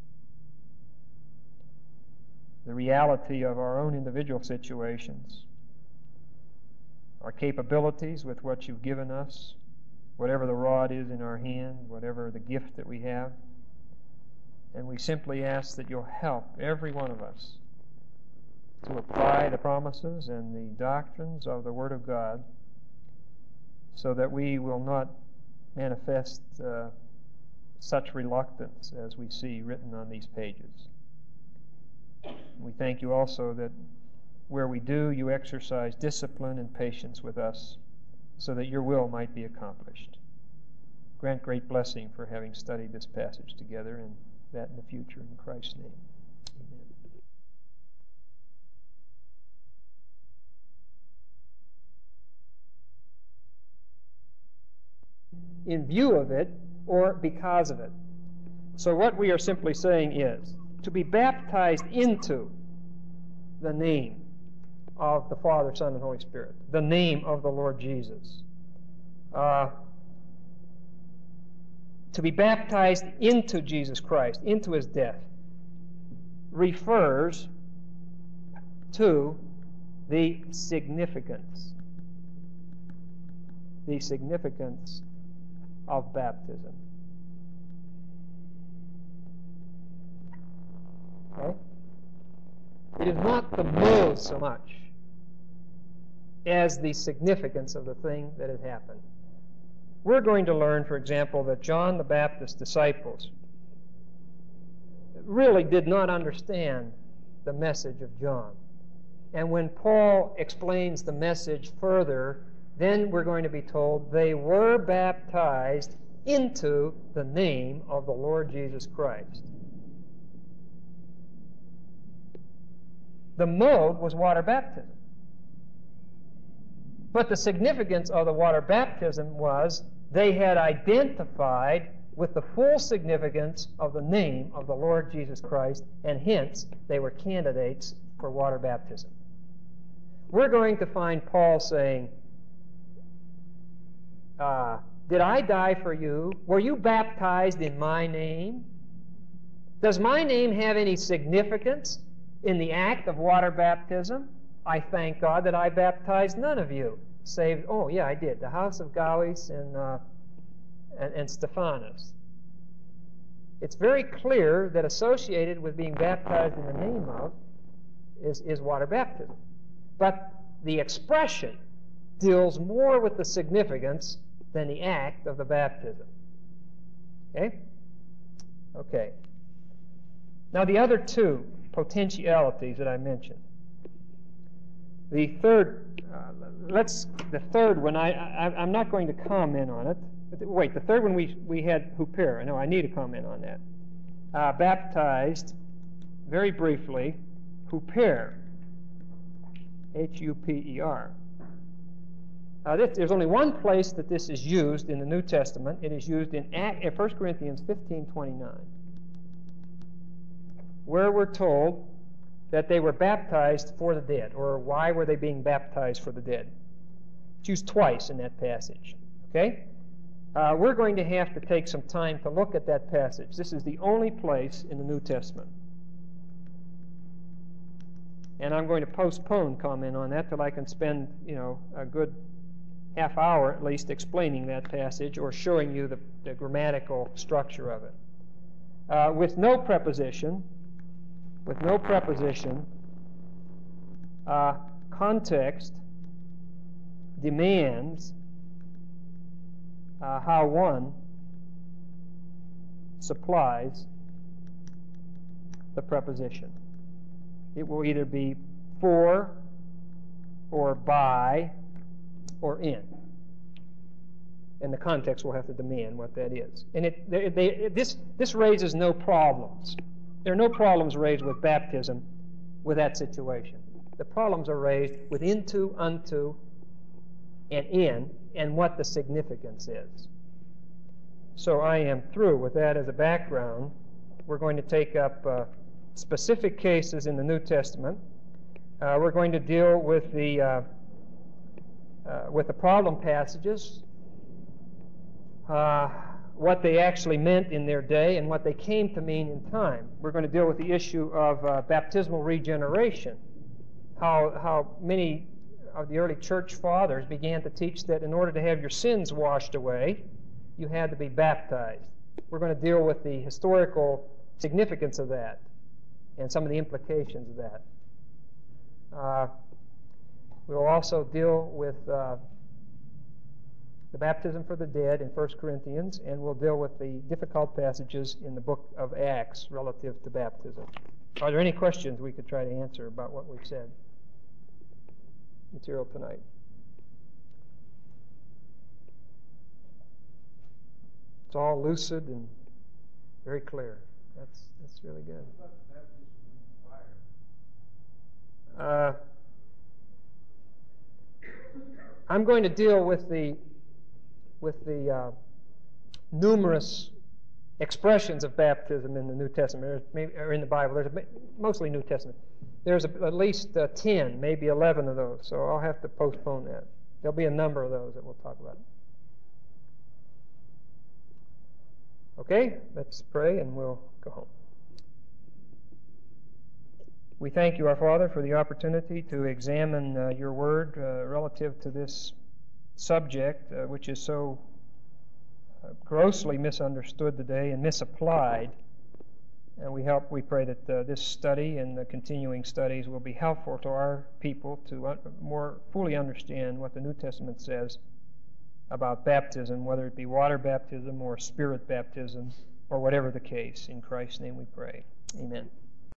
the reality of our own individual situations, our capabilities with what you've given us, whatever the rod is in our hand, whatever the gift that we have. And we simply ask that you'll help every one of us to apply the promises and the doctrines of the Word of God so that we will not manifest uh, such reluctance as we see written on these pages. We thank you also that where we do, you exercise discipline and patience with us so that your will might be accomplished. Grant great blessing for having studied this passage together, and that in the future. In Christ's name, amen. In view of it, or because of it. So what we are simply saying is, to be baptized into the name of the Father, Son, and Holy Spirit, the name of the Lord Jesus. Uh, to be baptized into Jesus Christ, into his death, refers to the significance, the significance of baptism. Okay? It is not the mode so much as the significance of the thing that has happened. We're going to learn, for example, that John the Baptist's disciples really did not understand the message of John. And when Paul explains the message further, then we're going to be told they were baptized into the name of the Lord Jesus Christ. The mode was water baptism. But the significance of the water baptism was they had identified with the full significance of the name of the Lord Jesus Christ, and hence they were candidates for water baptism. We're going to find Paul saying, uh, did I die for you? Were you baptized in my name? Does my name have any significance in the act of water baptism? I thank God that I baptized none of you, save, oh yeah, I did, the house of Gallus and, uh, and, and Stephanas. It's very clear that associated with being baptized in the name of is, is water baptism. But the expression deals more with the significance than the act of the baptism. Okay? Okay. Now the other two potentialities that I mentioned. The third, uh, let's, the third one, I, I, I'm not going to comment on it. wait, the third one we, we had huper. I know, I need a comment on that. Uh, baptized, very briefly, huper. H U P E R. Uh, this, there's only one place that this is used in the New Testament. It is used in, Act, in First Corinthians fifteen twenty-nine, where we're told that they were baptized for the dead, or why were they being baptized for the dead. It's used twice in that passage. Okay? Uh, we're going to have to take some time to look at that passage. This is the only place in the New Testament. And I'm going to postpone comment on that till I can spend, you know, a good half hour at least explaining that passage or showing you the, the grammatical structure of it. Uh, with no preposition, with no preposition, uh, context demands uh, how one supplies the preposition. It will either be for, or by, or in. And the context will have to demand what that is. And it, they, they, this, this raises no problems. There are no problems raised with baptism with that situation. The problems are raised with into, unto, and in, and what the significance is. So I am through with that as a background. We're going to take up uh, specific cases in the New Testament. Uh, we're going to deal with the uh, uh, with the problem passages, uh, what they actually meant in their day, and what they came to mean in time. We're going to deal with the issue of uh, baptismal regeneration, how how many of the early church fathers began to teach that in order to have your sins washed away, you had to be baptized. We're going to deal with the historical significance of that and some of the implications of that. Uh, we'll also deal with uh, the baptism for the dead in First Corinthians, and we'll deal with the difficult passages in the book of Acts relative to baptism. Are there any questions we could try to answer about what we've said? Material tonight. It's all lucid and very clear. That's that's really good. Uh, I'm going to deal with the with the uh, numerous expressions of baptism in the New Testament, or in the Bible. There's a, mostly New Testament. There's a, at least uh, ten, maybe eleven of those, so I'll have to postpone that. There'll be a number of those that we'll talk about. Okay, let's pray and we'll go home. We thank you, our Father, for the opportunity to examine uh, your word uh, relative to this subject, uh, which is so uh, grossly misunderstood today and misapplied. And we help, we pray that uh, this study and the continuing studies will be helpful to our people to un- more fully understand what the New Testament says about baptism, whether it be water baptism or spirit baptism or whatever the case. In Christ's name we pray. Amen.